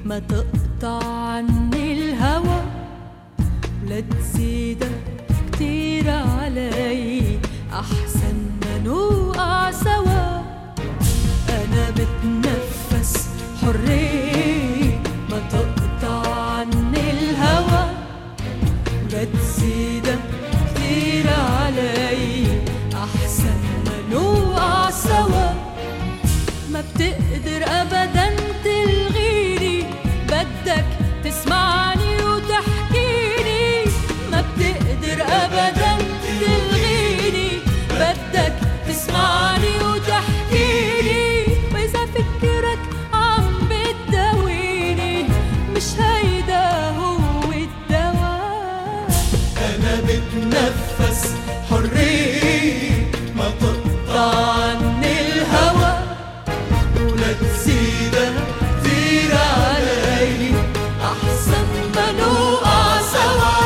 ما تقطع عني الهوى ولا تزيدك كتير علي، أحسن ما نوقع سوا. أنا بتنفس حرية ما تقطع عني الهوى ولا تزيدك كتير علي، أحسن ما نوقع سوا. ما بتقدر أبداً تلغيني، بدك تسمعني وتحكيني. ما بتقدر أبداً تلغيني، بدك تسمعني وتحكيني. وإذا فكرك عم بتداويني، مش هيدا هو الدواء. أنا بتنفس حرية ما تقطع عني الهوى ولا تزيدها كتير علي، أحسن ما نوقع سوا.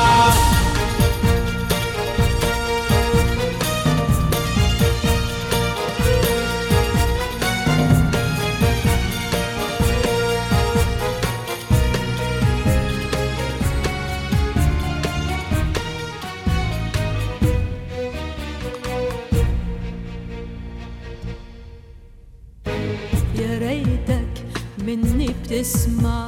يا ريتك مني بتسمع،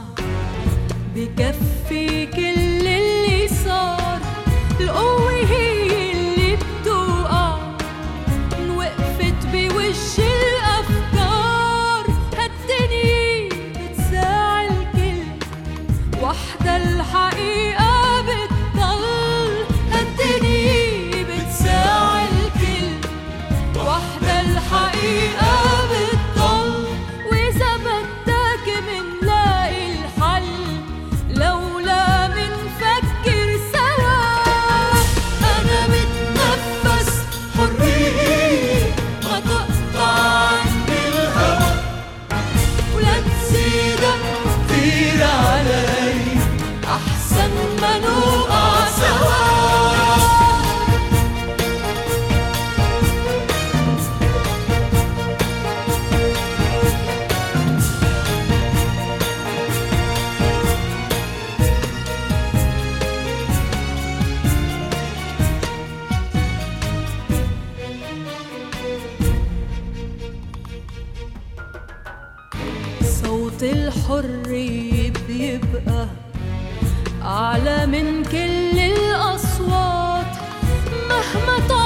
بكفي كل اللي صار. القوة هي اللي بتوقع، انوقفت بوش الأفكار. هالدنيا بتساعي الكل، وحدة الحقيقة بتضل. هالدنيا بتساعي الكل، وحدة الحقيقة بتضل. وإذا بدك منلاقي الحل، لولا منفكر سوا. أنا بتنفس حرية ما تقطع عني الهوى ولا تزيدك كتير علي، أحسن ما نوقع سوا. صوت الحرية بيبقى أعلى من كل الأصوات، مهما